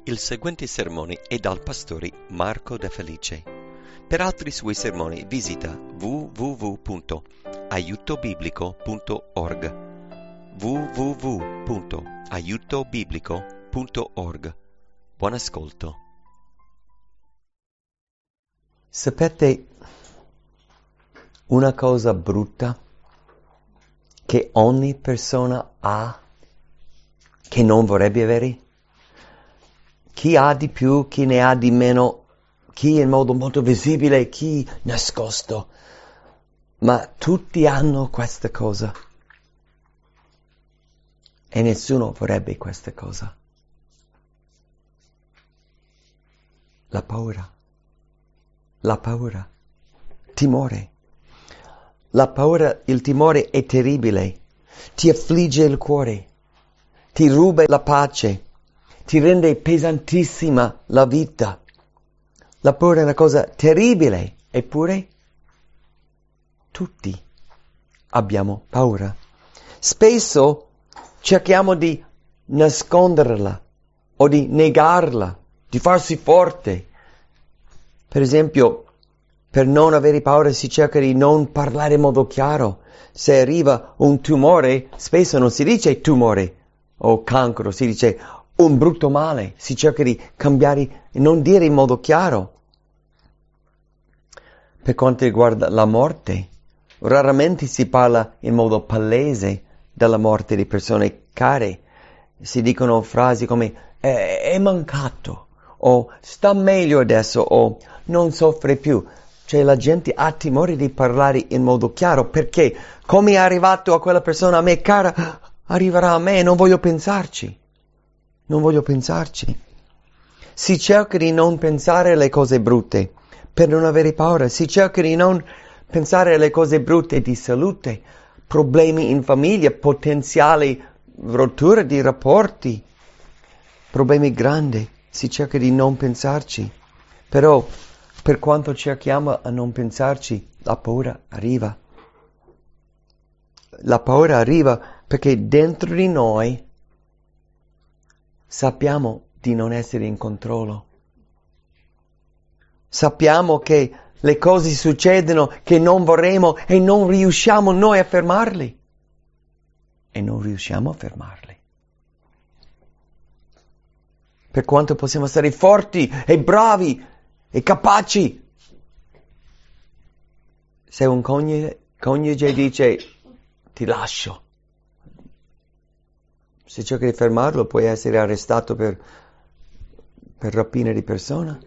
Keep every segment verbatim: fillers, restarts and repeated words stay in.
Il seguente sermone è dal pastore Marco De Felice. Per altri suoi sermoni visita w w w punto aiuto biblico punto org w w w punto aiuto biblico punto org. Buon ascolto. Sapete una cosa brutta che ogni persona ha che non vorrebbe avere? Chi ha di più, chi ne ha di meno, chi in modo molto visibile, chi nascosto. Ma tutti hanno questa cosa. E nessuno vorrebbe questa cosa. La paura. La paura. Timore. La paura, il timore è terribile. Ti affligge il cuore. Ti ruba la pace. Ti rende pesantissima la vita. La paura è una cosa terribile, eppure tutti abbiamo paura. Spesso cerchiamo di nasconderla o di negarla, di farsi forte. Per esempio, per non avere paura si cerca di non parlare in modo chiaro. Se arriva un tumore, spesso non si dice tumore o cancro, si dice un brutto male, si cerca di cambiare e non dire in modo chiaro. Per quanto riguarda la morte, raramente si parla in modo palese della morte di persone care. Si dicono frasi come è, è mancato, o sta meglio adesso, o non soffre più. Cioè la gente ha timore di parlare in modo chiaro, perché come è arrivato a quella persona a me cara, arriverà a me e non voglio pensarci. Non voglio pensarci. Si cerca di non pensare alle cose brutte per non avere paura. Si cerca di non pensare alle cose brutte di salute, problemi in famiglia, potenziali rotture di rapporti, problemi grandi. Si cerca di non pensarci. Però per quanto cerchiamo a non pensarci, la paura arriva. La paura arriva perché dentro di noi sappiamo di non essere in controllo. Sappiamo che le cose succedono che non vorremmo e non riusciamo noi a fermarli. E non riusciamo a fermarli. Per quanto possiamo essere forti e bravi e capaci. Se un coniuge, coniuge dice ti lascio, se cerchi di fermarlo puoi essere arrestato per, per rapina di persona.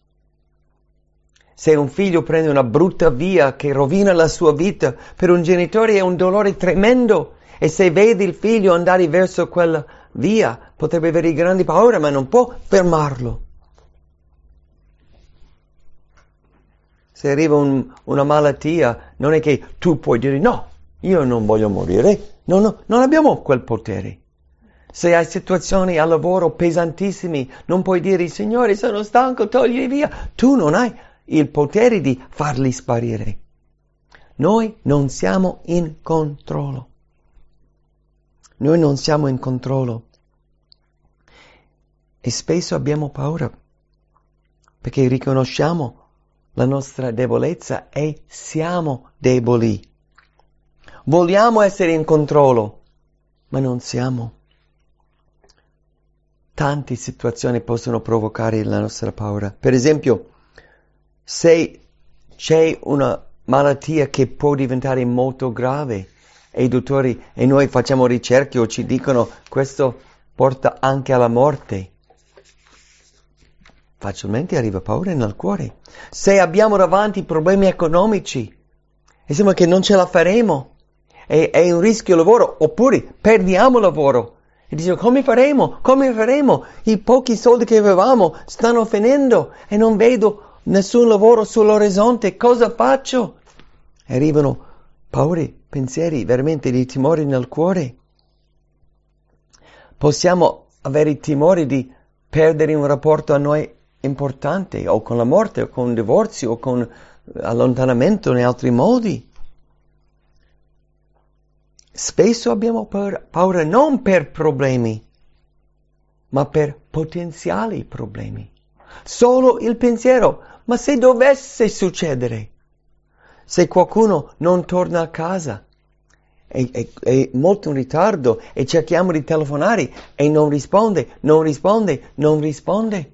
Se un figlio prende una brutta via che rovina la sua vita, per un genitore è un dolore tremendo. E se vedi il figlio andare verso quella via, potrebbe avere grandi paure, ma non può fermarlo. Se arriva un, una malattia, non è che tu puoi dire no, io non voglio morire. No, no, non abbiamo quel potere. Se hai situazioni al lavoro pesantissime, non puoi dire, Signore, sono stanco, togli via. Tu non hai il potere di farli sparire. Noi non siamo in controllo. Noi non siamo in controllo. E spesso abbiamo paura, perché riconosciamo la nostra debolezza e siamo deboli. Vogliamo essere in controllo, ma non siamo. Tante situazioni possono provocare la nostra paura. Per esempio, se c'è una malattia che può diventare molto grave e i dottori e noi facciamo ricerche o ci dicono questo porta anche alla morte, facilmente arriva paura nel cuore. Se abbiamo davanti problemi economici e sembra che non ce la faremo, è, è un rischio lavoro, oppure perdiamo lavoro. E dice, come faremo? Come faremo? I pochi soldi che avevamo stanno finendo e non vedo nessun lavoro sull'orizzonte. Cosa faccio? Arrivano paure, pensieri, veramente di timori nel cuore. Possiamo avere timore di perdere un rapporto a noi importante, o con la morte, o con il divorzio, o con allontanamento in altri modi. Spesso abbiamo paura, paura non per problemi, ma per potenziali problemi. Solo il pensiero. Ma se dovesse succedere, se qualcuno non torna a casa, è, è, è molto in ritardo e cerchiamo di telefonare e non risponde, non risponde, non risponde,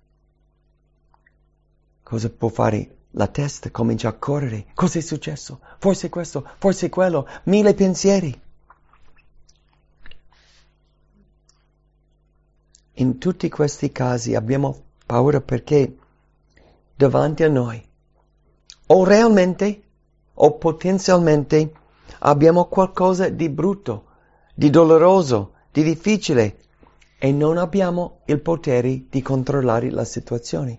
cosa può fare? La testa comincia a correre. Cosa è successo? Forse questo, forse quello. Mille pensieri. In tutti questi casi abbiamo paura perché davanti a noi o realmente o potenzialmente abbiamo qualcosa di brutto, di doloroso, di difficile e non abbiamo il potere di controllare la situazione.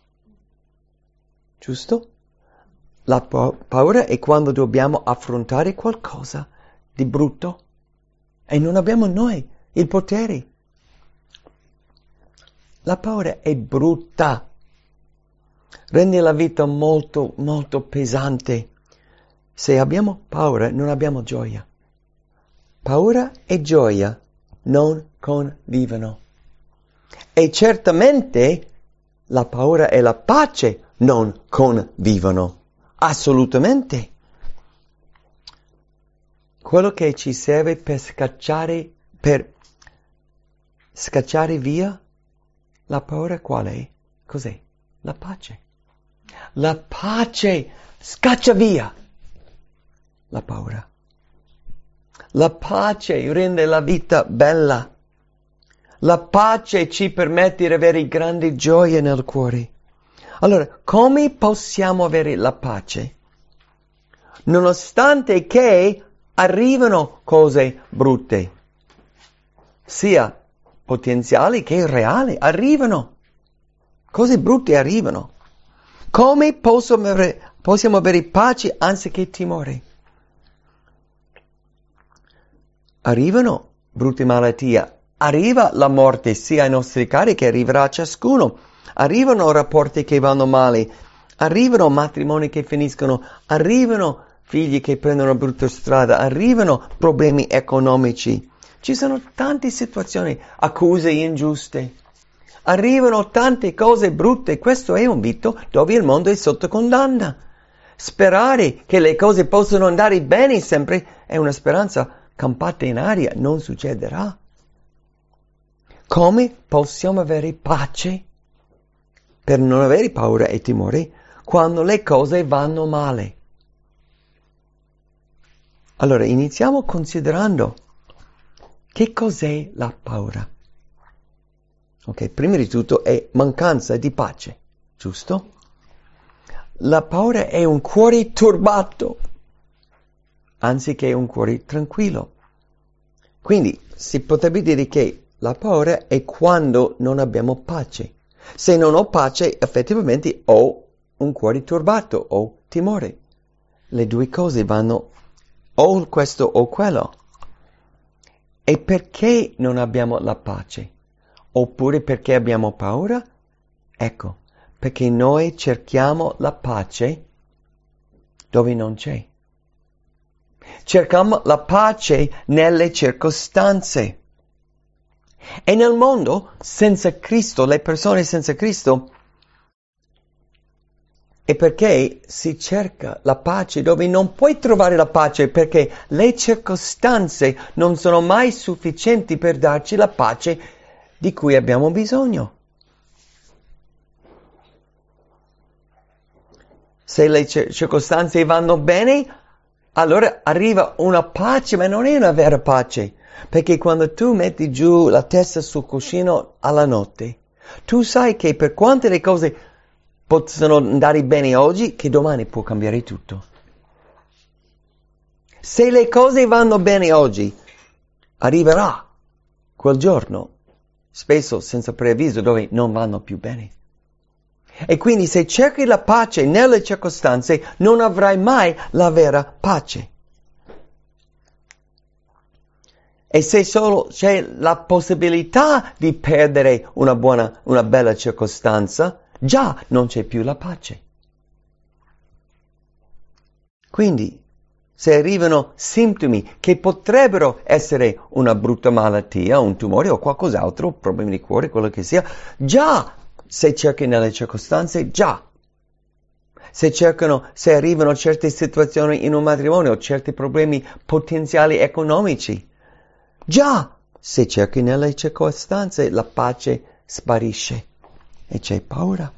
Giusto? La pa- paura è quando dobbiamo affrontare qualcosa di brutto e non abbiamo noi il potere. La paura è brutta, rende la vita molto, molto pesante. Se abbiamo paura non abbiamo gioia. Paura e gioia non convivono. E certamente la paura e la pace non convivono. Assolutamente. Quello che ci serve per scacciare, per scacciare via la paura qual è? Cos'è? La pace. La pace scaccia via la paura. La pace rende la vita bella. La pace ci permette di avere grandi gioie nel cuore. Allora, come possiamo avere la pace? Nonostante che arrivano cose brutte, sia potenziali che reali, arrivano. Cose brutte arrivano. Come possiamo avere, possiamo avere pace anziché timore? Arrivano brutte malattie, arriva la morte sia ai nostri cari che arriverà a ciascuno, arrivano rapporti che vanno male, arrivano matrimoni che finiscono, arrivano figli che prendono brutta strada, arrivano problemi economici. Ci sono tante situazioni, accuse ingiuste. Arrivano tante cose brutte. Questo è un vito dove il mondo è sotto condanna. Sperare che le cose possano andare bene sempre è una speranza campata in aria. Non succederà. Come possiamo avere pace per non avere paura e timore quando le cose vanno male? Allora, iniziamo considerando che cos'è la paura. Ok, prima di tutto è mancanza di pace, giusto? La paura è un cuore turbato, anziché un cuore tranquillo. Quindi si potrebbe dire che la paura è quando non abbiamo pace. Se non ho pace, effettivamente ho un cuore turbato, ho timore. Le due cose vanno o questo o quello. E perché non abbiamo la pace? Oppure perché abbiamo paura? Ecco, perché noi cerchiamo la pace dove non c'è. Cerchiamo la pace nelle circostanze. E nel mondo, senza Cristo, le persone senza Cristo, è perché si cerca la pace dove non puoi trovare la pace, perché le circostanze non sono mai sufficienti per darci la pace di cui abbiamo bisogno. Se le circostanze vanno bene, allora arriva una pace, ma non è una vera pace. Perché quando tu metti giù la testa sul cuscino alla notte, tu sai che per quante le cose possono andare bene oggi, che domani può cambiare tutto. Se le cose vanno bene oggi, arriverà quel giorno, spesso senza preavviso, dove non vanno più bene. E quindi se cerchi la pace nelle circostanze, non avrai mai la vera pace. E se solo c'è la possibilità di perdere una buona, una bella circostanza, già non c'è più la pace. Quindi, se arrivano sintomi che potrebbero essere una brutta malattia, un tumore o qualcos'altro, problemi di cuore, quello che sia, già se cerchi nelle circostanze, già. Se cercano, se arrivano certe situazioni in un matrimonio, certi problemi potenziali economici, già se cerchi nelle circostanze, la pace sparisce e c'è paura.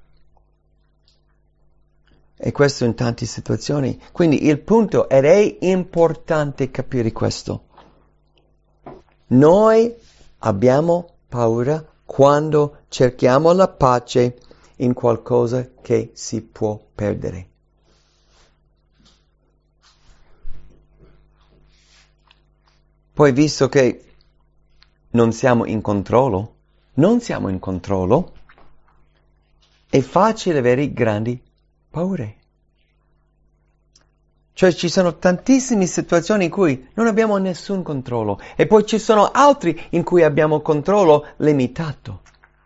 E questo in tante situazioni. Quindi il punto, ed è importante capire questo. Noi abbiamo paura quando cerchiamo la pace in qualcosa che si può perdere. Poi, visto che non siamo in controllo, non siamo in controllo, è facile avere grandi paure. Cioè ci sono tantissime situazioni in cui non abbiamo nessun controllo e poi ci sono altri in cui abbiamo controllo limitato.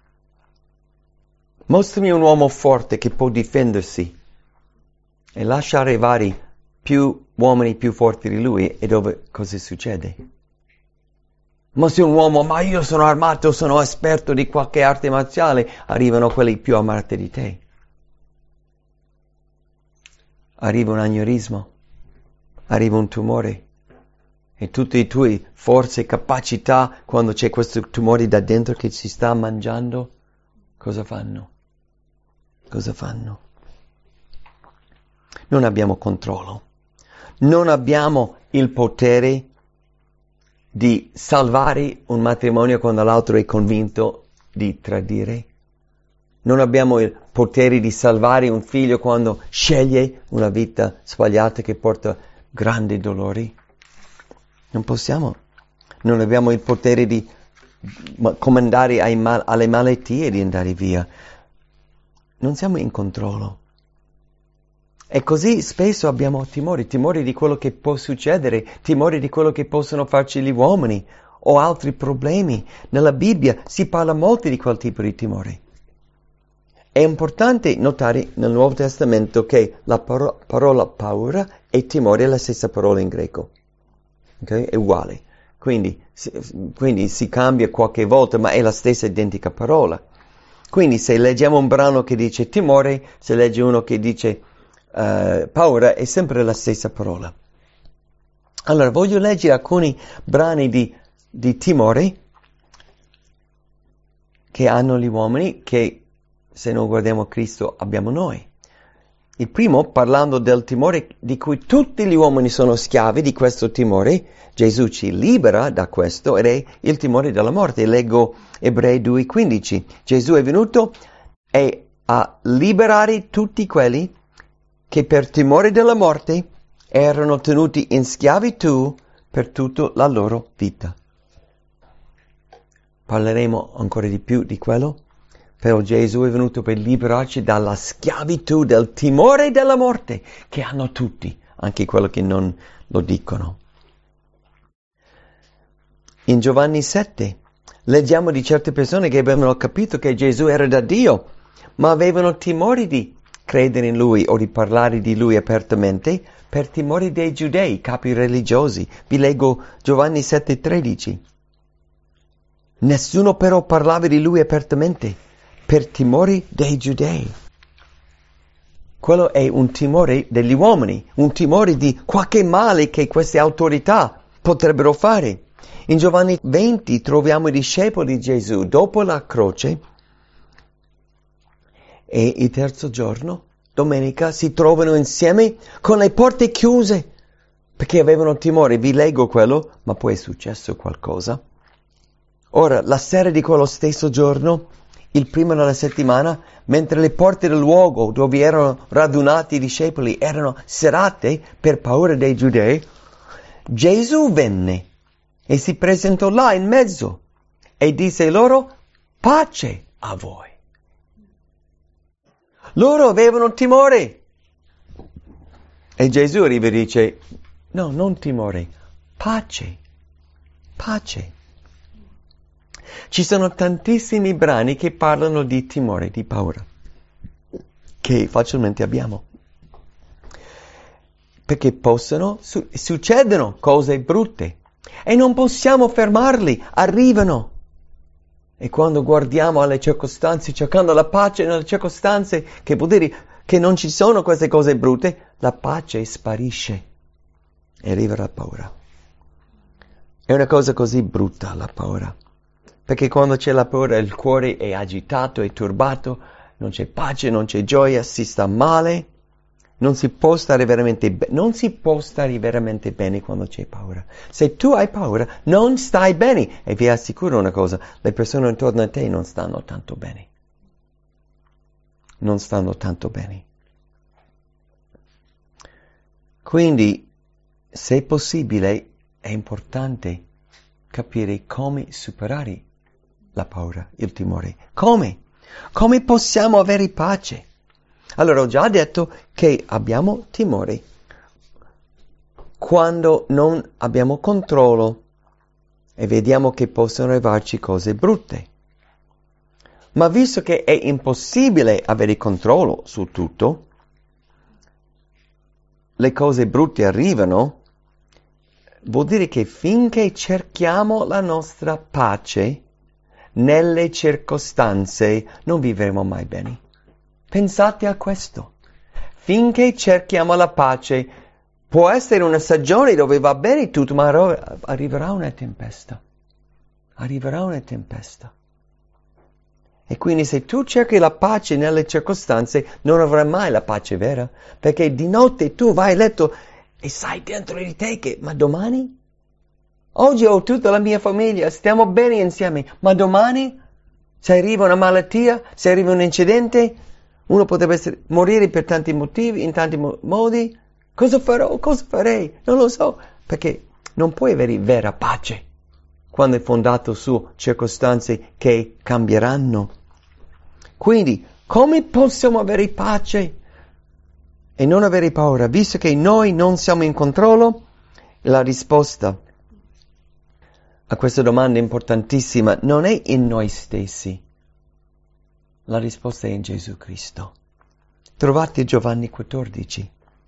Mostrami un uomo forte che può difendersi e lascia arrivare più uomini più forti di lui e dove cosa succede? Mostri un uomo, ma io sono armato, sono esperto di qualche arte marziale, arrivano quelli più armati di te. Arriva un aneurisma, arriva un tumore e tutte le tue forze e capacità, quando c'è questo tumore da dentro che si sta mangiando, cosa fanno? Cosa fanno? Non abbiamo controllo, non abbiamo il potere di salvare un matrimonio quando l'altro è convinto di tradire. Non abbiamo il potere di salvare un figlio quando sceglie una vita sbagliata che porta grandi dolori. Non possiamo. Non abbiamo il potere di comandare ai mal- alle malattie di andare via. Non siamo in controllo. E così spesso abbiamo timori, timori di quello che può succedere, timori di quello che possono farci gli uomini o altri problemi. Nella Bibbia si parla molto di quel tipo di timori. È importante notare nel Nuovo Testamento che la paro- parola paura e timore è la stessa parola in greco. Okay? È uguale. Quindi si, quindi si cambia qualche volta, ma è la stessa identica parola. Quindi se leggiamo un brano che dice timore, se legge uno che dice uh, paura, è sempre la stessa parola. Allora, voglio leggere alcuni brani di, di timore che hanno gli uomini, che se non guardiamo Cristo abbiamo noi. Il primo, parlando del timore di cui tutti gli uomini sono schiavi, di questo timore, Gesù ci libera da questo ed è il timore della morte. Leggo Ebrei due quindici. Gesù è venuto e a liberare tutti quelli che per timore della morte erano tenuti in schiavitù per tutta la loro vita. Parleremo ancora di più di quello. Però Gesù è venuto per liberarci dalla schiavitù del timore della morte che hanno tutti, anche quelli che non lo dicono. In Giovanni sette leggiamo di certe persone che avevano capito che Gesù era da Dio, ma avevano timore di credere in Lui o di parlare di Lui apertamente per timore dei giudei, capi religiosi. Vi leggo Giovanni sette tredici. Nessuno però parlava di Lui apertamente per timore dei giudei. Quello è un timore degli uomini, un timore di qualche male che queste autorità potrebbero fare. In Giovanni venti troviamo i discepoli di Gesù dopo la croce e il terzo giorno, domenica, si trovano insieme con le porte chiuse perché avevano timore. Vi leggo quello, ma poi è successo qualcosa. Ora, la sera di quello stesso giorno, il primo della settimana, mentre le porte del luogo dove erano radunati i discepoli erano serrate per paura dei giudei, Gesù venne e si presentò là in mezzo e disse loro: pace a voi. Loro avevano timore e Gesù arriva e dice: no, non timore, pace, pace. Ci sono tantissimi brani che parlano di timore, di paura, che facilmente abbiamo. perché possono, su- succedono cose brutte e non possiamo fermarli, arrivano. E quando guardiamo alle circostanze, cercando la pace nelle circostanze, che vuol dire che non ci sono queste cose brutte, la pace sparisce e arriva la paura. È una cosa così brutta la paura, perché quando c'è la paura il cuore è agitato, è turbato, non c'è pace, non c'è gioia, si sta male, non si può stare veramente bene, non si può stare veramente bene quando c'è paura. Se tu hai paura, non stai bene, e vi assicuro una cosa, le persone intorno a te non stanno tanto bene. Non stanno tanto bene. Quindi, se possibile, è importante capire come superare la paura, il timore. Come? Come possiamo avere pace? Allora, ho già detto che abbiamo timore quando non abbiamo controllo e vediamo che possono arrivarci cose brutte. Ma visto che è impossibile avere controllo su tutto, le cose brutte arrivano, vuol dire che finché cerchiamo la nostra pace nelle circostanze non vivremo mai bene. Pensate a questo. Finché cerchiamo la pace, può essere una stagione dove va bene tutto, ma arriverà una tempesta. Arriverà una tempesta. E quindi se tu cerchi la pace nelle circostanze, non avrai mai la pace vera. Perché di notte tu vai a letto e sai dentro di te che, ma domani? Oggi ho tutta la mia famiglia, stiamo bene insieme, ma domani? Se arriva una malattia, se arriva un incidente, uno potrebbe essere, morire per tanti motivi, in tanti mo- modi. Cosa farò? Cosa farei? Non lo so. Perché non puoi avere vera pace quando è fondato su circostanze che cambieranno. Quindi, come possiamo avere pace e non avere paura? Visto che noi non siamo in controllo, la risposta a questa domanda importantissima non è in noi stessi. La risposta è in Gesù Cristo. Trovate Giovanni quattordici.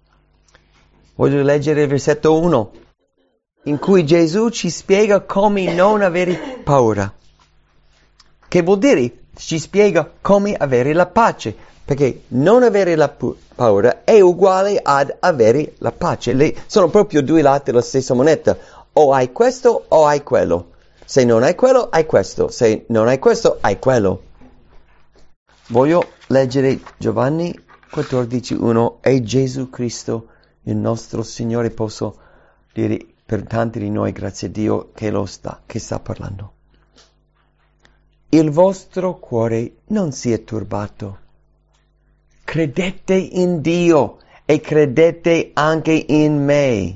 Voglio leggere il versetto uno, in cui Gesù ci spiega come non avere paura. Che vuol dire? Ci spiega come avere la pace. Perché non avere la pu- paura è uguale ad avere la pace. Le, sono proprio due lati della stessa moneta. O hai questo o hai quello. Se non hai quello, hai questo. Se non hai questo, hai quello. Voglio leggere Giovanni quattordici uno. È Gesù Cristo, il nostro Signore, posso dire per tanti di noi, grazie a Dio, che lo sta, che sta parlando. Il vostro cuore non sia turbato. Credete in Dio e credete anche in me.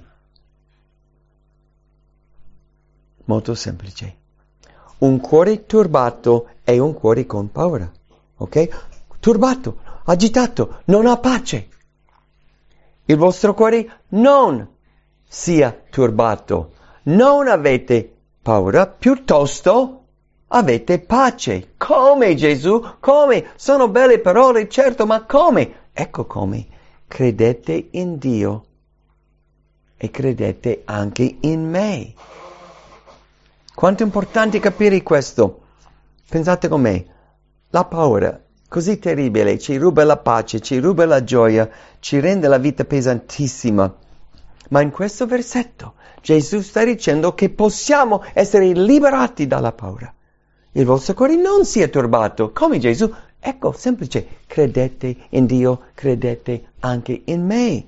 Molto semplice. Un cuore turbato è un cuore con paura. Ok? Turbato, agitato, non ha pace. Il vostro cuore non sia turbato. Non avete paura, piuttosto avete pace. Come, Gesù? Come? Sono belle parole, certo, ma come? Ecco come. Credete in Dio e credete anche in me. Quanto è importante capire questo. Pensate con me. La paura, così terribile, ci ruba la pace, ci ruba la gioia, ci rende la vita pesantissima. Ma in questo versetto Gesù sta dicendo che possiamo essere liberati dalla paura. Il vostro cuore non sia turbato. Come Gesù? Ecco, semplice. Credete in Dio, credete anche in me.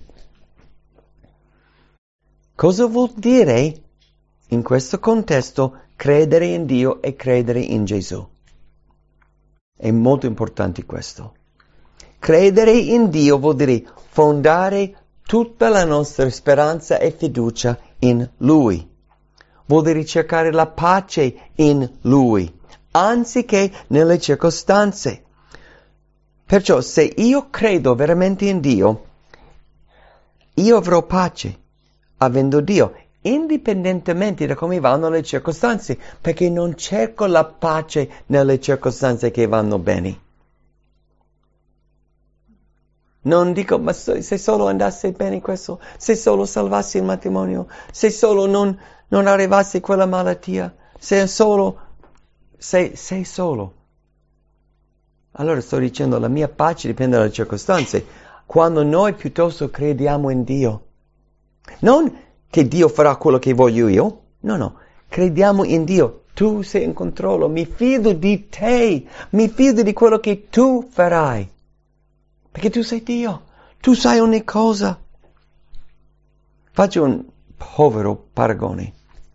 Cosa vuol dire in questo contesto credere in Dio e credere in Gesù? È molto importante questo. Credere in Dio vuol dire fondare tutta la nostra speranza e fiducia in Lui. Vuol dire cercare la pace in Lui, anziché nelle circostanze. Perciò se io credo veramente in Dio, io avrò pace, avendo Dio, indipendentemente da come vanno le circostanze, perché non cerco la pace nelle circostanze che vanno bene. Non dico, ma se solo andasse bene questo, se solo salvassi il matrimonio, se solo non, non arrivasse quella malattia, se solo, se, se solo. Allora sto dicendo, la mia pace dipende dalle circostanze. Quando noi piuttosto crediamo in Dio, non che Dio farà quello che voglio io, no, no, crediamo in Dio. Tu sei in controllo, mi fido di te, mi fido di quello che tu farai. Perché tu sei Dio, tu sai ogni cosa. Faccio un povero paragone.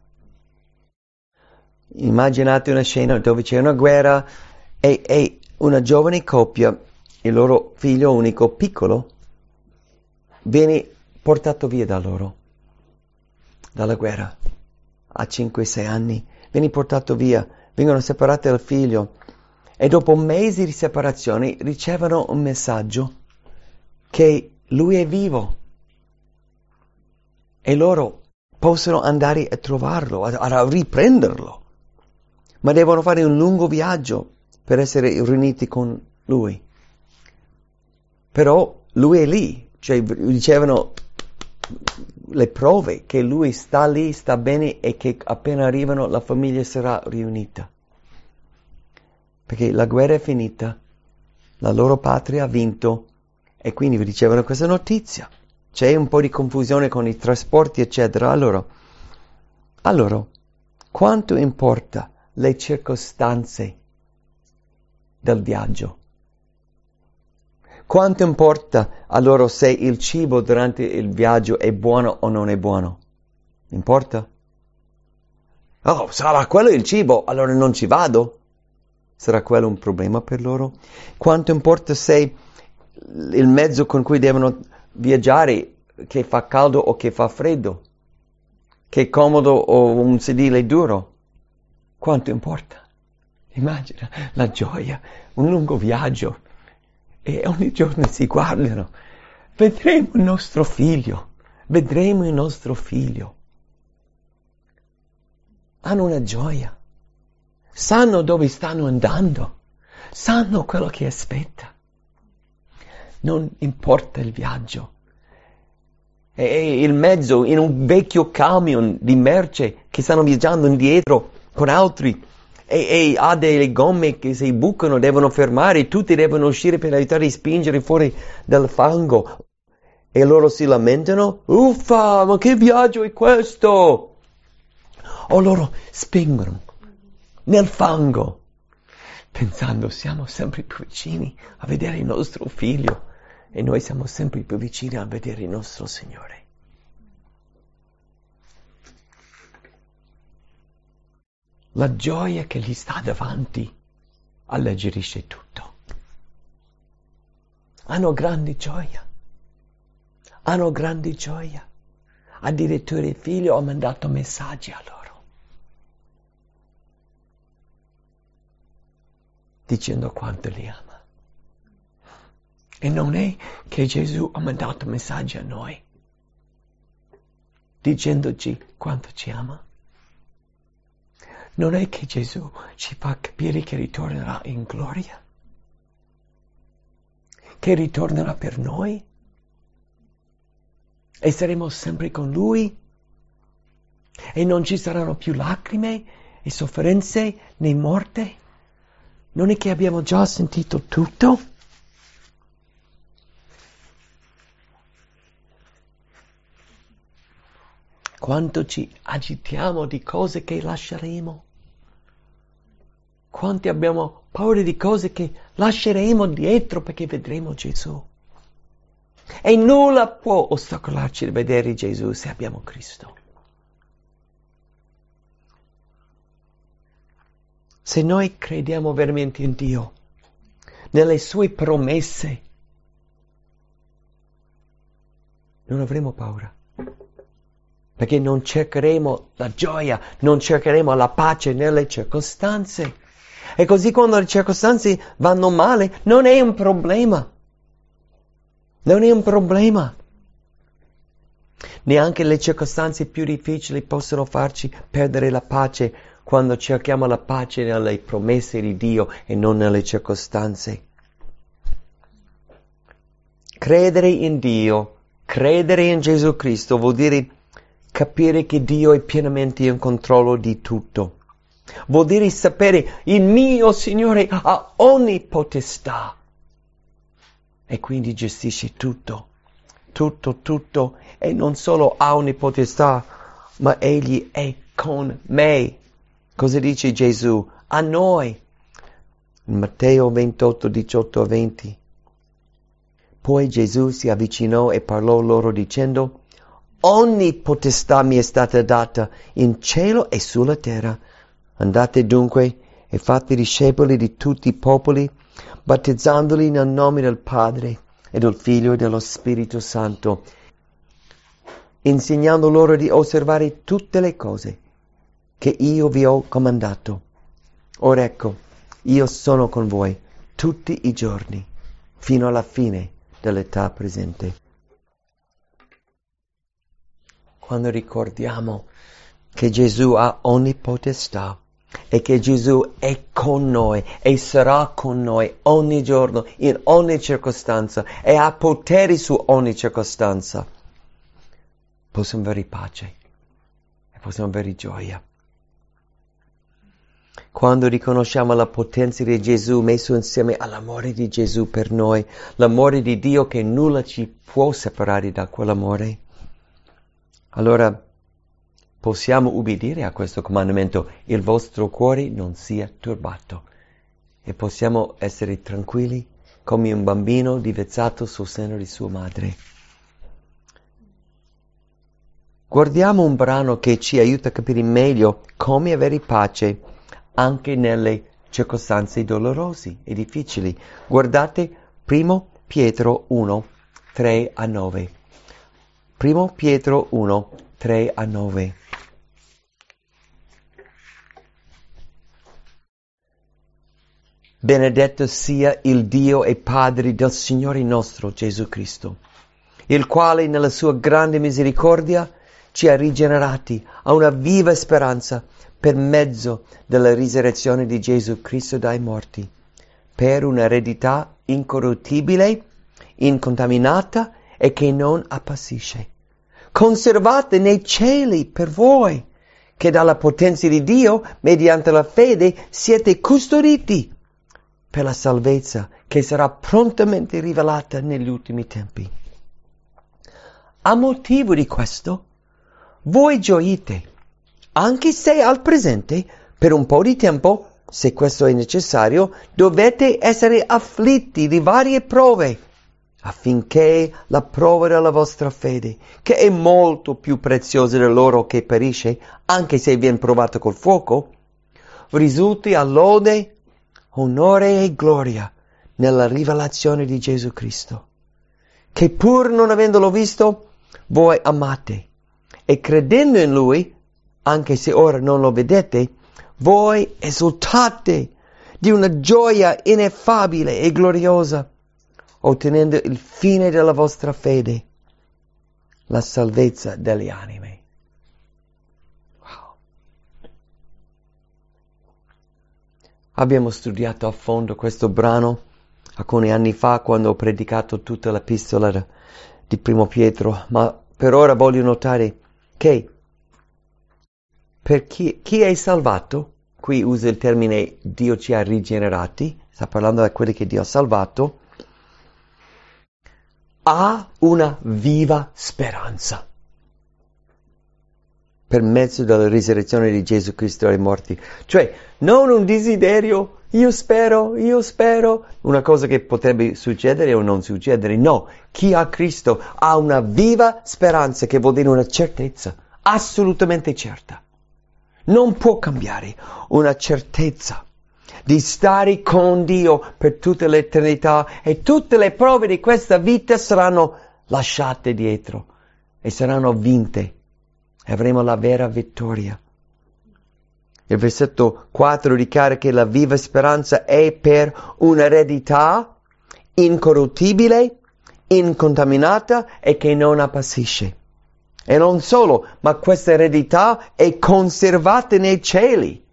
Immaginate una scena dove c'è una guerra e, e una giovane coppia, il loro figlio unico piccolo, viene portato via da loro, dalla guerra, a cinque sei anni, viene portato via, vengono separati dal figlio. E dopo mesi di separazione ricevono un messaggio che lui è vivo e loro possono andare a trovarlo, a, a riprenderlo, ma devono fare un lungo viaggio per essere riuniti con lui. Però lui è lì, cioè ricevono le prove che lui sta lì, sta bene e che appena arrivano la famiglia sarà riunita. Perché la guerra è finita, la loro patria ha vinto e quindi ricevono questa notizia. C'è un po' di confusione con i trasporti, eccetera. Allora, allora quanto importa le circostanze del viaggio? Quanto importa a loro se il cibo durante il viaggio è buono o non è buono? Importa? Oh, sarà quello il cibo, allora non ci vado. Sarà quello un problema per loro? Quanto importa se il mezzo con cui devono viaggiare, che fa caldo o che fa freddo? Che è comodo o un sedile duro? Quanto importa? Immagina la gioia, un lungo viaggio e ogni giorno si guardano. Vedremo il nostro figlio, vedremo il nostro figlio. Hanno una gioia. Sanno dove stanno andando, sanno quello che aspetta. Non importa il viaggio. E il mezzo in un vecchio camion di merce che stanno viaggiando indietro con altri e, e ha delle gomme che si bucano, devono fermare, tutti devono uscire per aiutare a spingere fuori dal fango. E loro si lamentano, uffa, ma che viaggio è questo? O loro spingono nel fango, pensando siamo sempre più vicini a vedere il nostro figlio e noi siamo sempre più vicini a vedere il nostro Signore. La gioia che gli sta davanti alleggerisce tutto. Hanno grande gioia, hanno grande gioia. Addirittura il figlio ha mandato messaggi a loro, dicendo quanto li ama. E non è che Gesù ha mandato messaggi a noi, dicendoci quanto ci ama. Non è che Gesù ci fa capire che ritornerà in gloria, che ritornerà per noi e saremo sempre con Lui e non ci saranno più lacrime e sofferenze né morte. Non è che abbiamo già sentito tutto? Quanto ci agitiamo di cose che lasceremo? Quanti abbiamo paura di cose che lasceremo dietro perché vedremo Gesù? E nulla può ostacolarci di vedere Gesù se abbiamo Cristo. Se noi crediamo veramente in Dio, nelle sue promesse, non avremo paura. Perché non cercheremo la gioia, non cercheremo la pace nelle circostanze. E così quando le circostanze vanno male, non è un problema. Non è un problema. Neanche le circostanze più difficili possono farci perdere la pace quando cerchiamo la pace nelle promesse di Dio e non nelle circostanze. Credere in Dio, credere in Gesù Cristo vuol dire capire che Dio è pienamente in controllo di tutto. Vuol dire sapere il mio Signore ha ogni potestà e quindi gestisce tutto, tutto, tutto, e non solo ha ogni potestà, ma Egli è con me. Cosa dice Gesù? A noi. In Matteo ventotto, diciotto a venti. Poi Gesù si avvicinò e parlò loro dicendo: ogni potestà mi è stata data in cielo e sulla terra. Andate dunque e fate discepoli di tutti i popoli, battezzandoli nel nome del Padre e del Figlio e dello Spirito Santo, insegnando loro di osservare tutte le cose che io vi ho comandato. Ora ecco, io sono con voi tutti i giorni, fino alla fine dell'età presente. Quando ricordiamo che Gesù ha ogni potestà e che Gesù è con noi e sarà con noi ogni giorno, in ogni circostanza, e ha poteri su ogni circostanza, possiamo avere pace e possiamo avere gioia. Quando riconosciamo la potenza di Gesù messo insieme all'amore di Gesù per noi, l'amore di Dio che nulla ci può separare da quell'amore, allora possiamo ubbidire a questo comandamento: il vostro cuore non sia turbato, e possiamo essere tranquilli come un bambino divezzato sul seno di sua madre. Guardiamo un brano che ci aiuta a capire meglio come avere pace anche nelle circostanze dolorose e difficili. Guardate primo Pietro uno, tre a nove. primo Pietro uno, tre a nove. Benedetto sia il Dio e Padre del Signore nostro Gesù Cristo, il quale nella sua grande misericordia ci ha rigenerati a una viva speranza per mezzo della risurrezione di Gesù Cristo dai morti, per un'eredità incorruttibile, incontaminata e che non appassisce, conservate nei cieli per voi, che dalla potenza di Dio, mediante la fede, siete custoditi per la salvezza che sarà prontamente rivelata negli ultimi tempi. A motivo di questo, voi gioite, anche se al presente, per un po' di tempo, se questo è necessario, dovete essere afflitti di varie prove, affinché la prova della vostra fede, che è molto più preziosa dell'oro che perisce, anche se viene provato col fuoco, risulti a lode, onore e gloria nella rivelazione di Gesù Cristo, che pur non avendolo visto, voi amate, e credendo in Lui, anche se ora non lo vedete, voi esultate di una gioia ineffabile e gloriosa, ottenendo il fine della vostra fede, la salvezza delle anime. Wow. Abbiamo studiato a fondo questo brano alcuni anni fa quando ho predicato tutta l'epistola di Primo Pietro, ma per ora voglio notare che per chi, chi è salvato, qui usa il termine Dio ci ha rigenerati, sta parlando di quelli che Dio ha salvato, ha una viva speranza per mezzo della risurrezione di Gesù Cristo dai morti. Cioè, non un desiderio, io spero, io spero, una cosa che potrebbe succedere o non succedere. No, chi ha Cristo ha una viva speranza, che vuol dire una certezza, assolutamente certa. Non può cambiare, una certezza di stare con Dio per tutta l'eternità, e tutte le prove di questa vita saranno lasciate dietro e saranno vinte e avremo la vera vittoria. Il versetto quattro dichiara che la viva speranza è per un'eredità incorruttibile, incontaminata e che non appassisce. E non solo, ma questa eredità è conservata nei cieli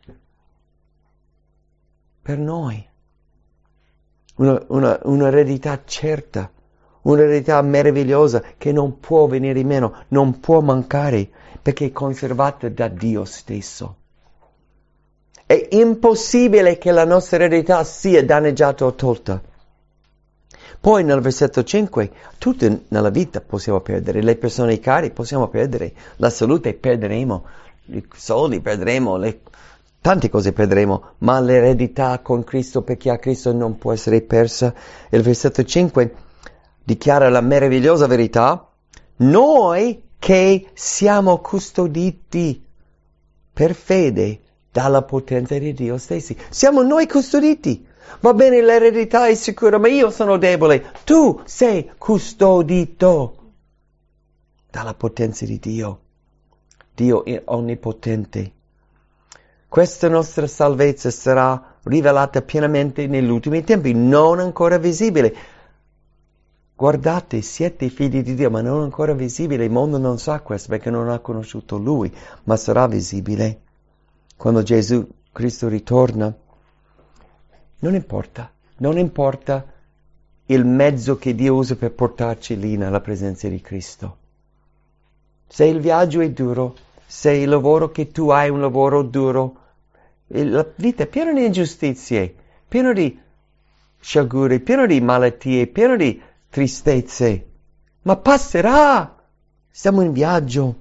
per noi. Una, una, un'eredità certa, un'eredità meravigliosa che non può venire meno, non può mancare, perché è conservata da Dio stesso. È impossibile che la nostra eredità sia danneggiata o tolta. Poi nel versetto cinque, tutti nella vita possiamo perdere, le persone care possiamo perdere, la salute perderemo, i soldi perderemo, le, tante cose perderemo, ma l'eredità con Cristo per chi ha Cristo non può essere persa. Il versetto cinque dichiara la meravigliosa verità: noi che siamo custoditi per fede dalla potenza di Dio stessi. Siamo noi custoditi. Va bene, l'eredità è sicura, ma io sono debole. Tu sei custodito dalla potenza di Dio. Dio è onnipotente. Questa nostra salvezza sarà rivelata pienamente negli ultimi tempi, non ancora visibile. Guardate, siete figli di Dio, ma non ancora visibile. Il mondo non sa questo perché non ha conosciuto Lui, ma sarà visibile. Quando Gesù Cristo ritorna, non importa, non importa il mezzo che Dio usa per portarci lì nella presenza di Cristo. Se il viaggio è duro, se il lavoro che tu hai è un lavoro duro, la vita è piena di ingiustizie, piena di sciagure, piena di malattie, piena di tristezze, ma passerà. Siamo in viaggio.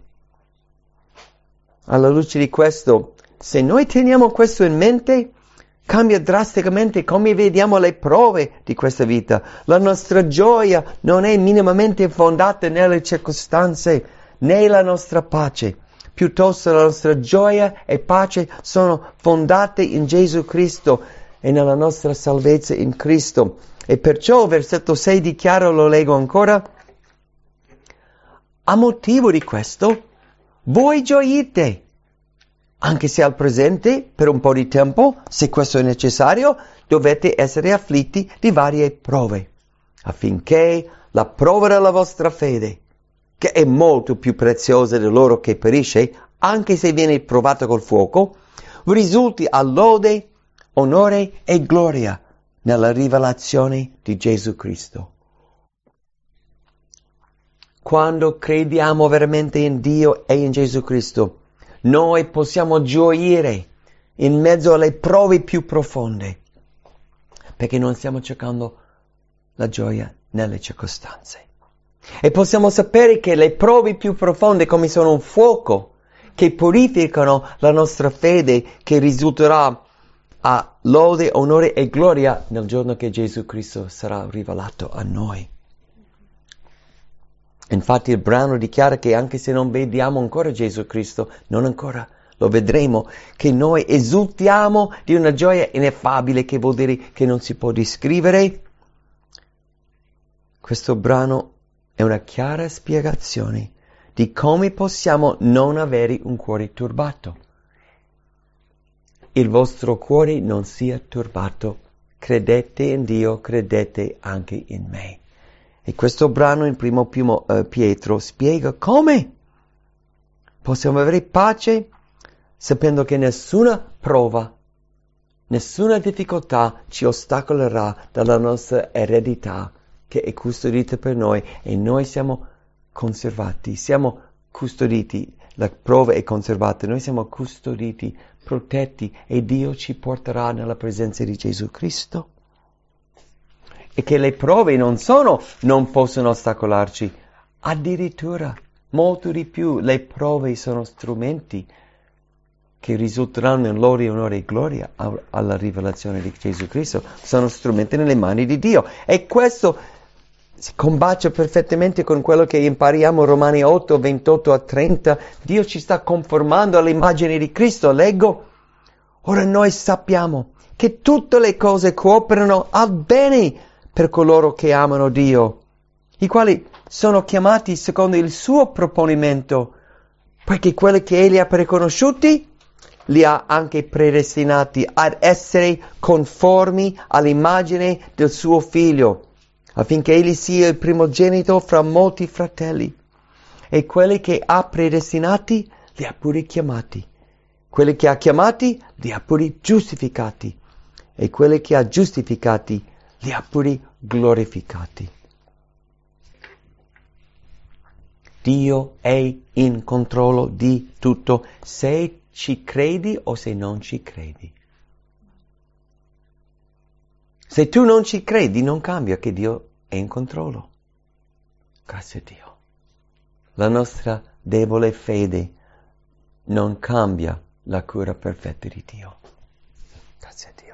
Alla luce di questo, se noi teniamo questo in mente, cambia drasticamente come vediamo le prove di questa vita. La nostra gioia non è minimamente fondata nelle circostanze, né la nostra pace. Piuttosto la nostra gioia e pace sono fondate in Gesù Cristo e nella nostra salvezza in Cristo. E perciò versetto sei dichiara, lo leggo ancora: a motivo di questo voi gioite, anche se al presente, per un po' di tempo, se questo è necessario, dovete essere afflitti di varie prove, affinché la prova della vostra fede, che è molto più preziosa dell'oro che perisce, anche se viene provata col fuoco, risulti a lode, onore e gloria nella rivelazione di Gesù Cristo. Quando crediamo veramente in Dio e in Gesù Cristo, noi possiamo gioire in mezzo alle prove più profonde, perché non stiamo cercando la gioia nelle circostanze. E possiamo sapere che le prove più profonde, come sono un fuoco, che purificano la nostra fede, che risulterà a lode, onore e gloria nel giorno che Gesù Cristo sarà rivelato a noi. Infatti il brano dichiara che anche se non vediamo ancora Gesù Cristo, non ancora lo vedremo, che noi esultiamo di una gioia ineffabile, che vuol dire che non si può descrivere. Questo brano è una chiara spiegazione di come possiamo non avere un cuore turbato. Il vostro cuore non sia turbato. Credete in Dio, credete anche in me. E questo brano in primo Pietro spiega come possiamo avere pace sapendo che nessuna prova, nessuna difficoltà ci ostacolerà dalla nostra eredità che è custodita per noi, e noi siamo conservati, siamo custoditi, la prova è conservata, noi siamo custoditi, protetti, e Dio ci porterà nella presenza di Gesù Cristo. E che le prove non sono, non possono ostacolarci, addirittura molto di più. Le prove sono strumenti che risulteranno in lode, onore e gloria alla rivelazione di Gesù Cristo. Sono strumenti nelle mani di Dio, e questo si combacia perfettamente con quello che impariamo Romani otto, ventotto a trenta. Dio ci sta conformando all'immagine di Cristo. Leggo: ora noi sappiamo che tutte le cose cooperano al bene per coloro che amano Dio, i quali sono chiamati secondo il suo proponimento, perché quelli che Egli ha preconosciuti li ha anche predestinati ad essere conformi all'immagine del suo Figlio, affinché Egli sia il primogenito fra molti fratelli. E quelli che ha predestinati li ha pure chiamati, quelli che ha chiamati li ha pure giustificati, e quelli che ha giustificati li ha pure glorificati. Dio è in controllo di tutto, se ci credi o se non ci credi. Se tu non ci credi, non cambia che Dio è in controllo. Grazie a Dio. La nostra debole fede non cambia la cura perfetta di Dio. Grazie a Dio.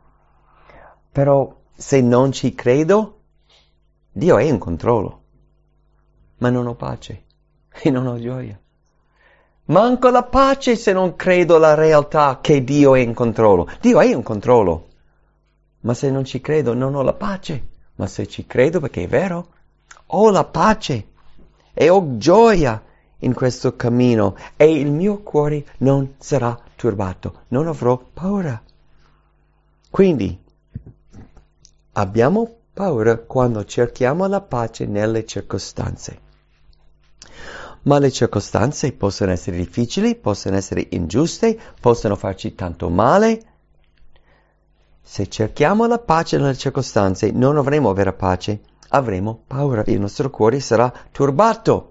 Però se non ci credo, Dio è in controllo. Ma non ho pace e non ho gioia. Manco la pace se non credo alla realtà che Dio è in controllo. Dio è in controllo. Ma se non ci credo non ho la pace. Ma se ci credo, perché è vero, ho la pace e ho gioia in questo cammino e il mio cuore non sarà turbato, non avrò paura. Quindi abbiamo paura quando cerchiamo la pace nelle circostanze. Ma le circostanze possono essere difficili, possono essere ingiuste, possono farci tanto male. Se cerchiamo la pace nelle circostanze, non avremo vera pace, avremo paura, il nostro cuore sarà turbato.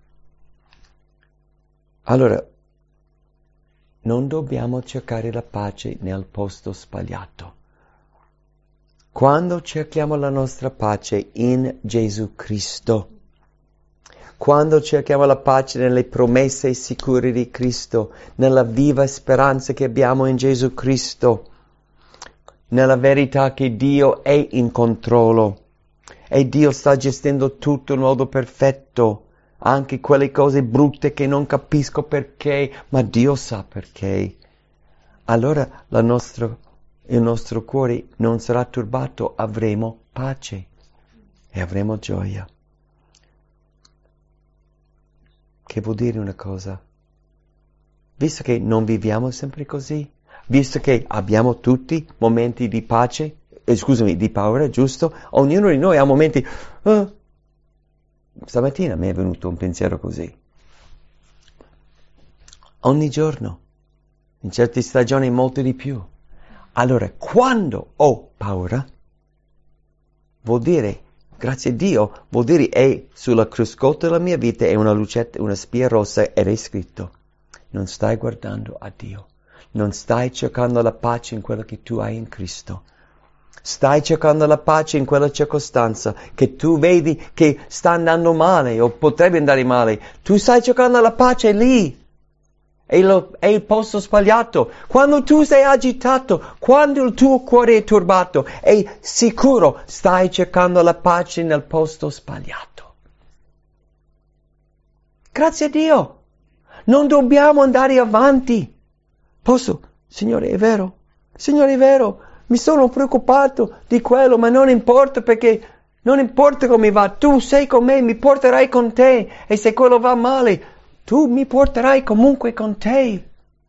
Allora, non dobbiamo cercare la pace nel posto sbagliato. Quando cerchiamo la nostra pace in Gesù Cristo, quando cerchiamo la pace nelle promesse sicure di Cristo, nella viva speranza che abbiamo in Gesù Cristo, nella verità che Dio è in controllo e Dio sta gestendo tutto in modo perfetto, anche quelle cose brutte che non capisco perché, ma Dio sa perché. Allora la nostra, il nostro cuore non sarà turbato, avremo pace e avremo gioia. Che vuol dire una cosa? Visto che non viviamo sempre così, visto che abbiamo tutti momenti di pace, eh, scusami, di paura, giusto? Ognuno di noi ha momenti... Uh, stamattina mi è venuto un pensiero così. Ogni giorno, in certe stagioni molto di più. Allora, quando ho paura, vuol dire, grazie a Dio, vuol dire è sulla cruscotto della mia vita è una lucetta, una spia rossa ed è scritto. Non stai guardando a Dio. Non stai cercando la pace in quello che tu hai in Cristo. Stai cercando la pace in quella circostanza che tu vedi che sta andando male o potrebbe andare male. Tu stai cercando la pace lì. È, lo, è il posto sbagliato. Quando tu sei agitato, quando il tuo cuore è turbato, è sicuro stai cercando la pace nel posto sbagliato. Grazie a Dio. Non dobbiamo andare avanti. Posso? Signore, è vero. Signore, è vero. Mi sono preoccupato di quello, ma non importa perché non importa come va. Tu sei con me, mi porterai con te. E se quello va male, tu mi porterai comunque con te.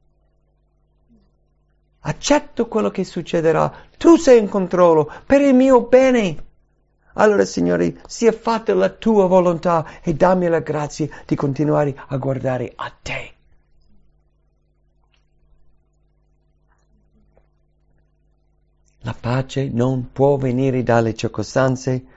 Accetto quello che succederà. Tu sei in controllo per il mio bene. Allora, Signore, sia fatta la tua volontà e dammi la grazia di continuare a guardare a te. La pace non può venire dalle circostanze.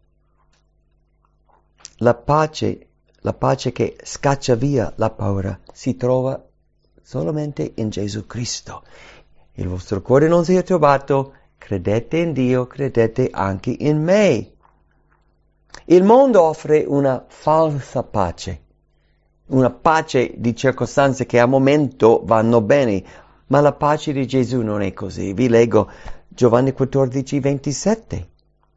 La pace, la pace che scaccia via la paura si trova solamente in Gesù Cristo. Il vostro cuore non sia turbato, credete in Dio, credete anche in me. Il mondo offre una falsa pace, una pace di circostanze che al momento vanno bene, ma la pace di Gesù non è così. Vi leggo Giovanni quattordici, ventisette.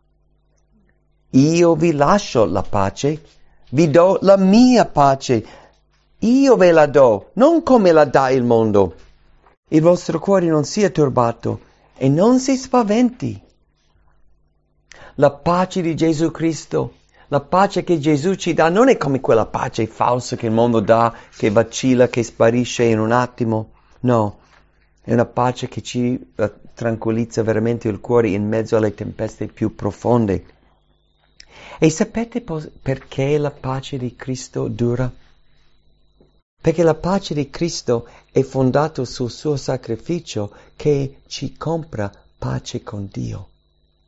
Io vi lascio la pace, vi do la mia pace. Io ve la do, non come la dà il mondo. Il vostro cuore non sia turbato e non si spaventi. La pace di Gesù Cristo, la pace che Gesù ci dà, non è come quella pace falsa che il mondo dà, che vacilla, che sparisce in un attimo. No, è una pace che ci uh, tranquillizza veramente il cuore in mezzo alle tempeste più profonde. E sapete pos- perché la pace di Cristo dura? Perché la pace di Cristo è fondata sul suo sacrificio che ci compra pace con Dio.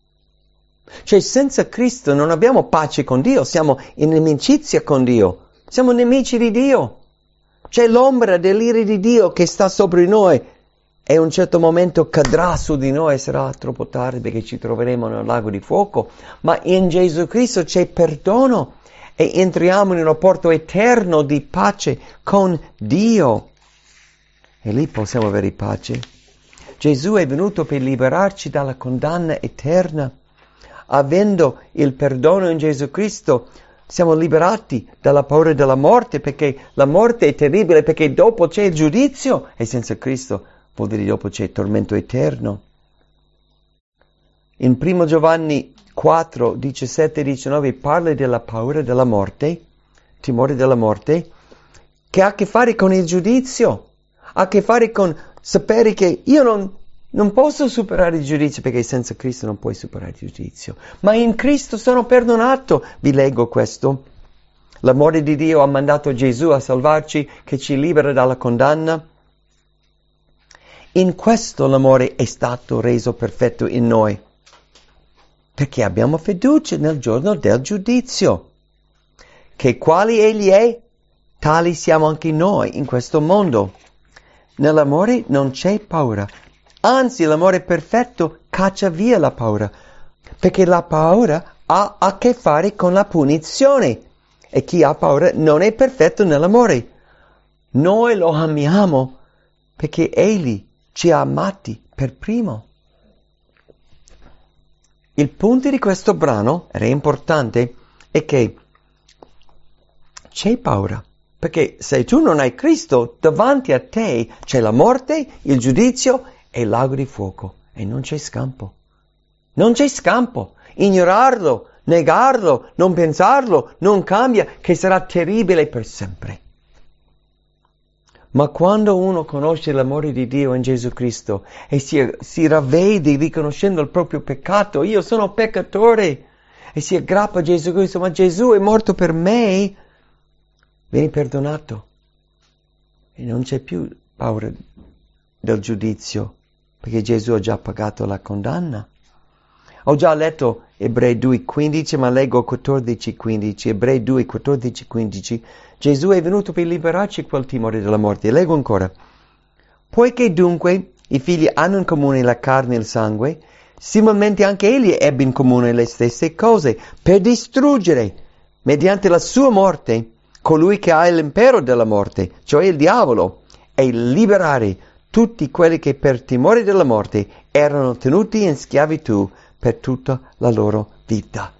Cioè senza Cristo non abbiamo pace con Dio, siamo in inimicizia con Dio. Siamo nemici di Dio. C'è l'ombra dell'ira di Dio che sta sopra di noi e in un certo momento cadrà su di noi e sarà troppo tardi perché ci troveremo nel lago di fuoco. Ma in Gesù Cristo c'è perdono e entriamo in un rapporto eterno di pace con Dio. E lì possiamo avere pace. Gesù è venuto per liberarci dalla condanna eterna. Avendo il perdono in Gesù Cristo, siamo liberati dalla paura della morte, perché la morte è terribile, perché dopo c'è il giudizio, e senza Cristo vuol dire dopo c'è il tormento eterno. In primo Giovanni quattro, diciassette e diciannove parla della paura della morte, timore della morte, che ha a che fare con il giudizio, ha a che fare con sapere che io non... Non posso superare il giudizio perché senza Cristo non puoi superare il giudizio. Ma in Cristo sono perdonato. Vi leggo questo. L'amore di Dio ha mandato Gesù a salvarci, che ci libera dalla condanna. In questo l'amore è stato reso perfetto in noi, perché abbiamo fiducia nel giorno del giudizio. Che quali Egli è, tali siamo anche noi in questo mondo. Nell'amore non c'è paura. Anzi, l'amore perfetto caccia via la paura, perché la paura ha a che fare con la punizione e chi ha paura non è perfetto nell'amore. Noi lo amiamo perché Egli ci ha amati per primo. Il punto di questo brano, ed è importante, è che c'è paura. Perché se tu non hai Cristo, davanti a te c'è la morte, il giudizio e il lago di fuoco. E non c'è scampo. Non c'è scampo. Ignorarlo, negarlo, non pensarlo, non cambia, che sarà terribile per sempre. Ma quando uno conosce l'amore di Dio in Gesù Cristo e si, si ravvede riconoscendo il proprio peccato, io sono peccatore, e si aggrappa a Gesù Cristo, ma Gesù è morto per me, vieni perdonato. E non c'è più paura del giudizio, perché Gesù ha già pagato la condanna. Ho già letto Ebrei due quindici, ma leggo quattordici quindici. Ebrei due quattordici quindici. Gesù è venuto per liberarci quel timore della morte. Leggo ancora. Poiché dunque i figli hanno in comune la carne e il sangue, similmente anche egli ebbe in comune le stesse cose, per distruggere, mediante la sua morte, colui che ha l'impero della morte, cioè il diavolo, e liberare tutti quelli che per timore della morte erano tenuti in schiavitù per tutta la loro vita.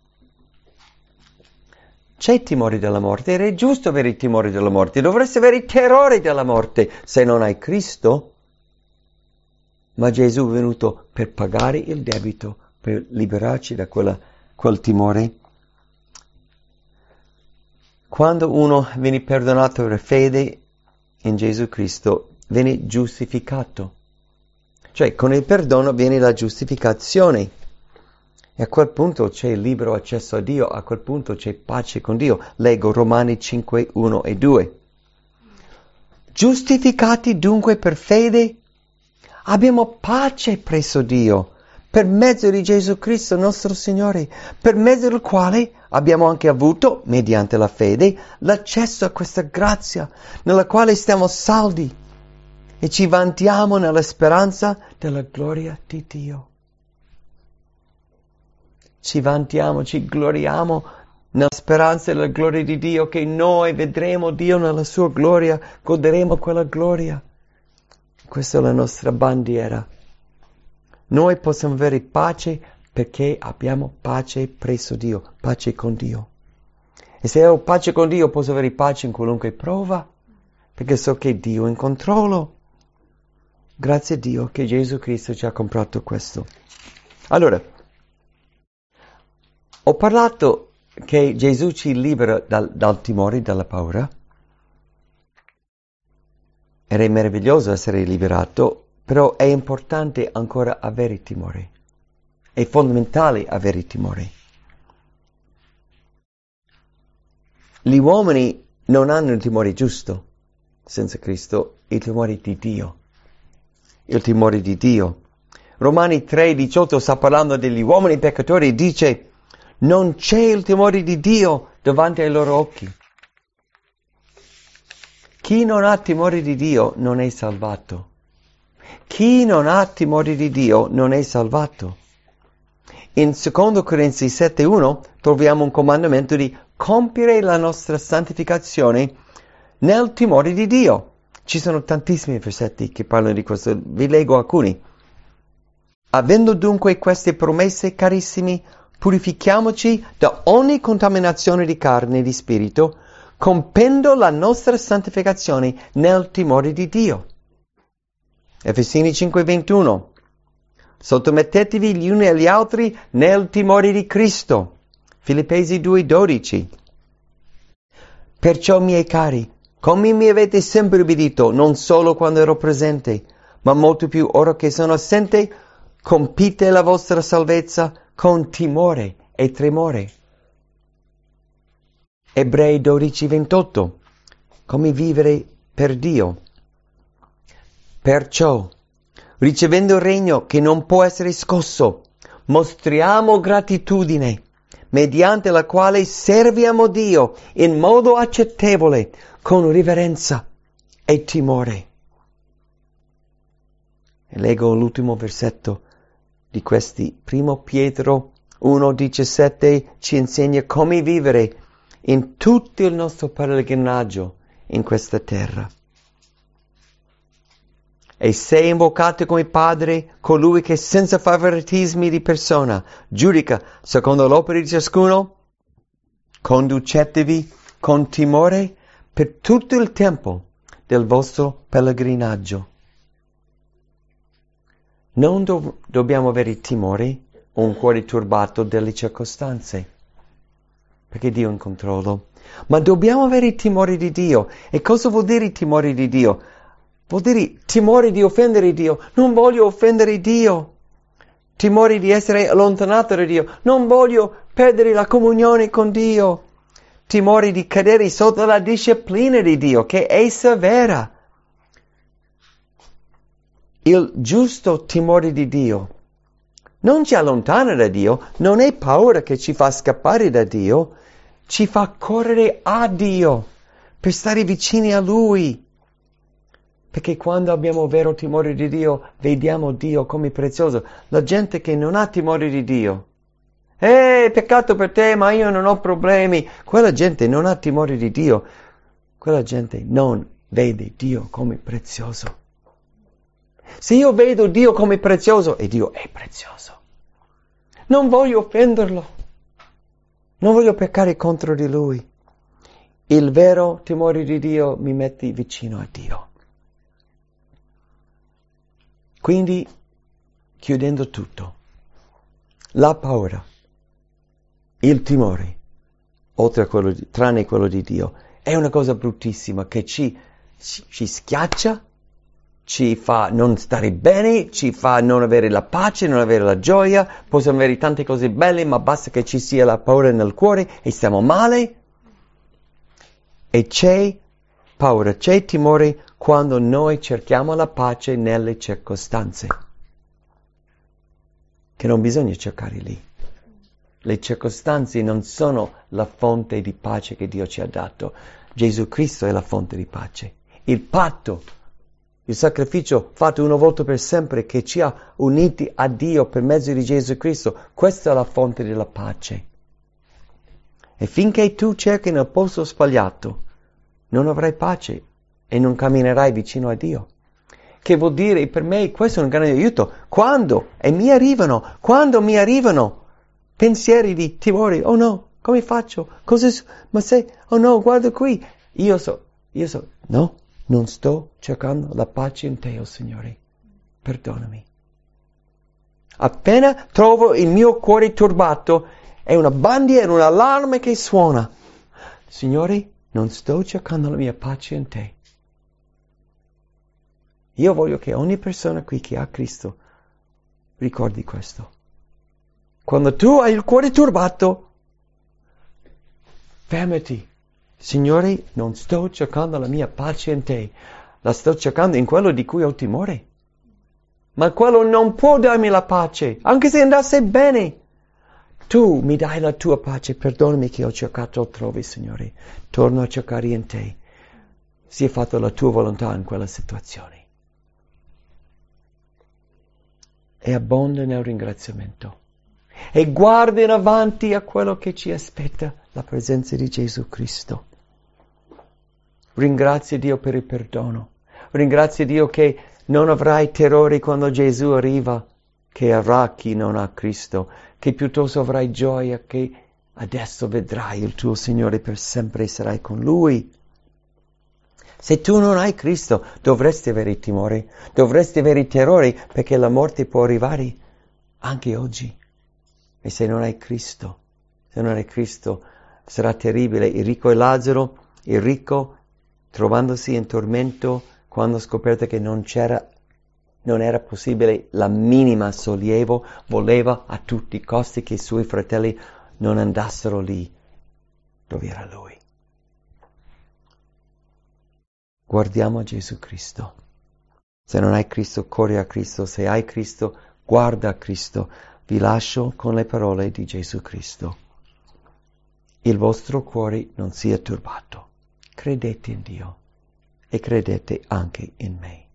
C'è timore della morte, ed è giusto avere il timore della morte, dovresti avere il terrore della morte se non hai Cristo. Ma Gesù è venuto per pagare il debito, per liberarci da quella, quel timore. Quando uno viene perdonato per fede in Gesù Cristo, viene giustificato. Cioè, con il perdono viene la giustificazione. E a quel punto c'è il libero accesso a Dio, a quel punto c'è pace con Dio. Leggo Romani cinque, uno e due. Giustificati dunque per fede, abbiamo pace presso Dio, per mezzo di Gesù Cristo nostro Signore, per mezzo del quale abbiamo anche avuto, mediante la fede, l'accesso a questa grazia, nella quale stiamo saldi, e ci vantiamo nella speranza della gloria di Dio. Ci vantiamo, ci gloriamo nella speranza della gloria di Dio, che noi vedremo Dio nella sua gloria, goderemo quella gloria. Questa è la nostra bandiera. Noi possiamo avere pace perché abbiamo pace presso Dio, pace con Dio. E se ho pace con Dio posso avere pace in qualunque prova, perché so che Dio è in controllo. Grazie a Dio che Gesù Cristo ci ha comprato questo. Allora, ho parlato che Gesù ci libera dal, dal timore, dalla paura. Ed è meraviglioso essere liberato, però è importante ancora avere timore. È fondamentale avere timore. Gli uomini non hanno il timore giusto, senza Cristo, il timore di Dio. Il timore di Dio. Romani tre diciotto sta parlando degli uomini peccatori e dice: non c'è il timore di Dio davanti ai loro occhi. Chi non ha timore di Dio non è salvato. Chi non ha timore di Dio non è salvato. In secondo Corinzi sette uno troviamo un comandamento di compiere la nostra santificazione nel timore di Dio. Ci sono tantissimi versetti che parlano di questo, vi leggo alcuni. Avendo dunque queste promesse, carissimi, purifichiamoci da ogni contaminazione di carne e di spirito, compendo la nostra santificazione nel timore di Dio. Efesini cinque ventuno. Sottomettetevi gli uni agli altri nel timore di Cristo. Filippesi due dodici. Perciò, miei cari, come mi avete sempre obbedito, non solo quando ero presente, ma molto più ora che sono assente, compite la vostra salvezza con timore e tremore. Ebrei dodici ventotto. Come vivere per Dio. Perciò, ricevendo il regno che non può essere scosso, mostriamo gratitudine, mediante la quale serviamo Dio in modo accettevole, con riverenza e timore. E leggo l'ultimo versetto di questi. Primo Pietro uno diciassette ci insegna come vivere in tutto il nostro pellegrinaggio in questa terra. E se invocate come Padre colui che senza favoritismi di persona giudica secondo l'opera di ciascuno, conducetevi con timore per tutto il tempo del vostro pellegrinaggio. Non do- dobbiamo avere timore o un cuore turbato delle circostanze, perché Dio è in controllo, ma dobbiamo avere timore di Dio. E cosa vuol dire timore di Dio? Vuol dire timore di offendere Dio. Non voglio offendere Dio. Timore di essere allontanato da Dio. Non voglio perdere la comunione con Dio. Timore di cadere sotto la disciplina di Dio, che è severa. Il giusto timore di Dio non ci allontana da Dio, non è paura che ci fa scappare da Dio, ci fa correre a Dio per stare vicini a Lui. Perché quando abbiamo vero timore di Dio, vediamo Dio come prezioso. La gente che non ha timore di Dio, eh, peccato per te, ma io non ho problemi. Quella gente non ha timore di Dio. Quella gente non vede Dio come prezioso. Se io vedo Dio come prezioso, e Dio è prezioso, non voglio offenderlo. Non voglio peccare contro di Lui. Il vero timore di Dio mi mette vicino a Dio. Quindi, chiudendo tutto, la paura, il timore, oltre a quello di, tranne quello di Dio, è una cosa bruttissima che ci, ci, ci schiaccia, ci fa non stare bene, ci fa non avere la pace, non avere la gioia. Possiamo avere tante cose belle, ma basta che ci sia la paura nel cuore e stiamo male. E c'è paura, c'è timore quando noi cerchiamo la pace nelle circostanze, che non bisogna cercare lì. Le circostanze non sono la fonte di pace che Dio ci ha dato. Gesù Cristo è la fonte di pace. Il patto, il sacrificio fatto una volta per sempre che ci ha uniti a Dio per mezzo di Gesù Cristo, questa è la fonte della pace. E finché tu cerchi nel posto sbagliato, non avrai pace e non camminerai vicino a Dio. Che vuol dire, per me questo è un grande aiuto. Quando, e mi arrivano, quando mi arrivano pensieri di timore, oh no, come faccio? Cosa, ma se, oh no, guarda qui, io so, io so, no, non sto cercando la pace in te, oh Signore, perdonami. Appena trovo il mio cuore turbato, è una bandiera, un allarme che suona. Signore, non sto cercando la mia pace in te. Io voglio che ogni persona qui che ha Cristo ricordi questo. Quando tu hai il cuore turbato, fermati. Signore, non sto cercando la mia pace in te, la sto cercando in quello di cui ho timore. Ma quello non può darmi la pace, anche se andasse bene. Tu mi dai la tua pace, perdonami che ho cercato altrove, Signore. Torno a cercare in te. sia fatta la tua volontà in quella situazione. E abbonda nel ringraziamento. E guarda in avanti a quello che ci aspetta, la presenza di Gesù Cristo. Ringrazia Dio per il perdono. Ringrazia Dio che non avrai terrori quando Gesù arriva, che avrà chi non ha Cristo, che piuttosto avrai gioia che adesso vedrai il tuo Signore per sempre e sarai con Lui. Se tu non hai Cristo, dovresti avere timore, dovresti avere terrori, perché la morte può arrivare anche oggi. E se non hai Cristo, se non hai Cristo, sarà terribile. Il ricco e Lazzaro, il ricco, trovandosi in tormento, quando ha scoperto che non c'era, non era possibile la minima sollievo, voleva a tutti i costi che i suoi fratelli non andassero lì dove era lui. Guardiamo a Gesù Cristo. Se non hai Cristo, corri a Cristo. Se hai Cristo, guarda a Cristo. Vi lascio con le parole di Gesù Cristo. Il vostro cuore non sia turbato. Credete in Dio e credete anche in me.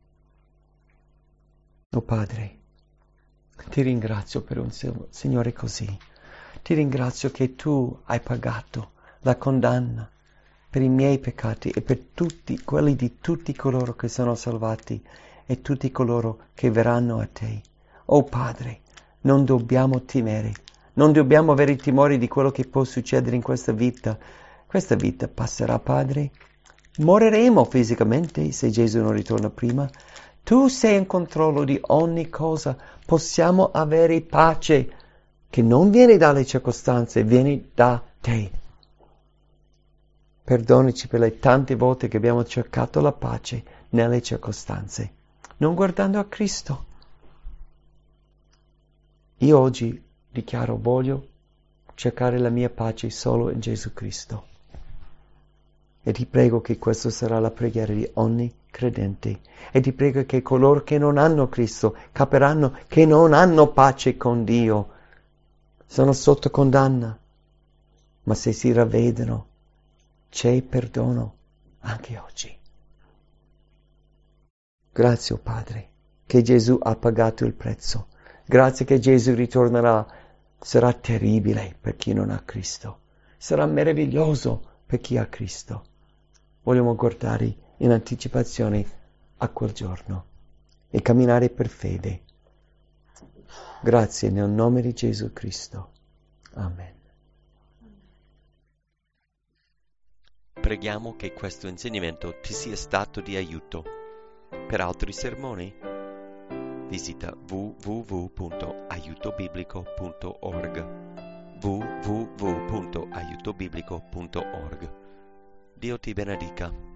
Oh Padre, ti ringrazio per un Signore così. Ti ringrazio che tu hai pagato la condanna per i miei peccati e per tutti quelli di tutti coloro che sono salvati e tutti coloro che verranno a te. Oh Padre, non dobbiamo temere, non dobbiamo avere timore di quello che può succedere in questa vita. Questa vita passerà, Padre. Moriremo fisicamente se Gesù non ritorna prima. Tu sei in controllo di ogni cosa. Possiamo avere pace che non viene dalle circostanze, viene da te. Perdonici per le tante volte che abbiamo cercato la pace nelle circostanze, non guardando a Cristo. Io oggi dichiaro, voglio cercare la mia pace solo in Gesù Cristo. E ti prego che questa sarà la preghiera di ogni credente. E ti prego che coloro che non hanno Cristo capiranno che non hanno pace con Dio. Sono sotto condanna. Ma se si ravvedono, c'è perdono anche oggi. Grazie, oh Padre, che Gesù ha pagato il prezzo. Grazie che Gesù ritornerà. Sarà terribile per chi non ha Cristo. Sarà meraviglioso per chi ha Cristo. Vogliamo guardare in anticipazione a quel giorno e camminare per fede. Grazie nel nome di Gesù Cristo. Amen. Preghiamo che questo insegnamento ti sia stato di aiuto. Per altri sermoni, visita w w w punto aiuto biblico punto org w w w punto aiuto biblico punto org. Dio ti benedica.